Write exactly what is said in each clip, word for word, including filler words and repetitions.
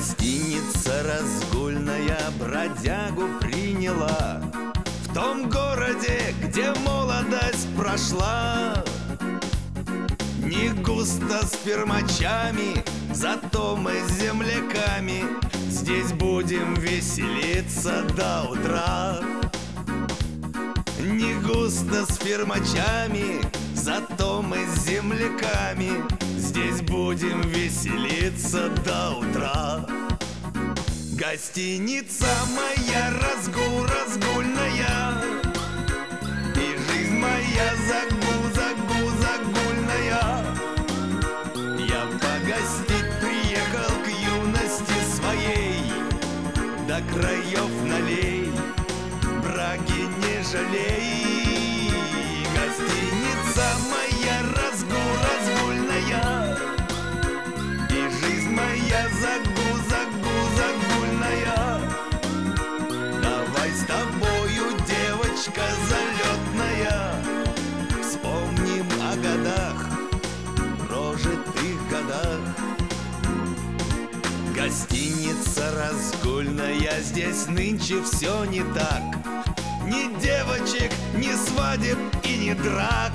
Гостиница разгульная бродягу приняла в том городе, где молодость прошла. Не густо с фермачами, зато мы с земляками здесь будем веселиться до утра. Не густо с фермачами, зато мы с земляками здесь будем веселиться до утра. Гостиница моя разгул разгульная, и жизнь моя загул загул загульная. Я погостить приехал к юности своей, до краев налей, браги не жалей. Гостиница моя разгул разгульная, и жизнь моя загул загул загульная. Давай с тобою, девочка залетная, вспомним о годах, прожитых годах. Гостиница разгульная, здесь нынче все не так. Ни девочек, ни свадеб и ни драк.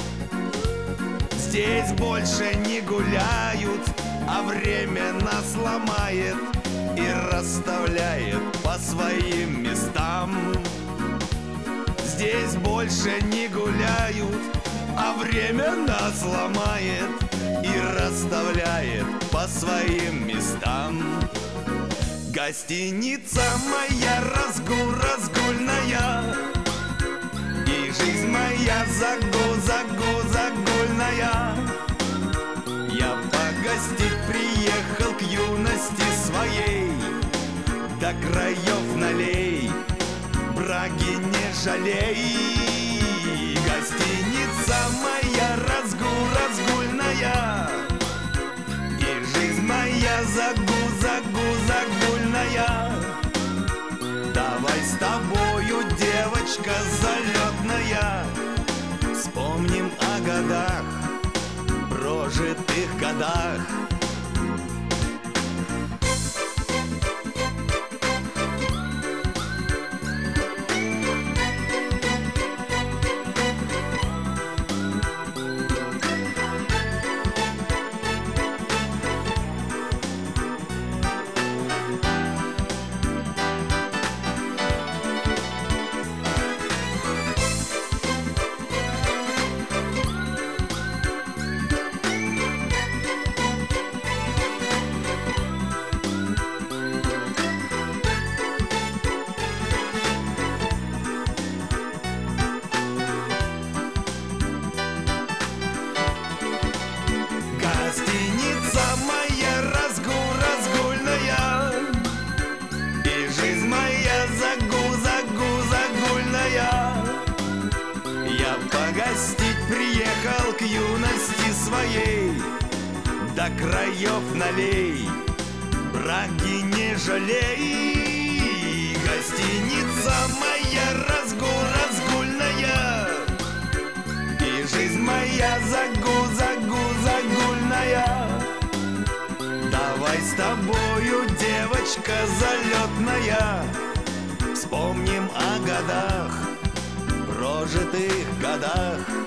Здесь больше не гуляют, а время нас ломает и расставляет по своим местам. Здесь больше не гуляют, а время нас ломает и расставляет по своим местам. Гостиница моя разгул разгульная, и жизнь моя загул загул загульная. Я погостить приехал к юности своей, до краев налей, браги не жалей. Гостиница моя разгул разгульная, и жизнь моя загул загул загульная. Давай с тобою, девочка залетная, вспомним о годах, прожитых годах. Гостиница моя разгул разгульная, и жизнь моя загул загул загульная. Я погостить приехал к юности своей, до краев налей, браги не жалей. Гостиница моя разгул разгульная, и жизнь моя загул загул загульная. Давай с тобою, девочка залетная, вспомним о годах, прожитых годах.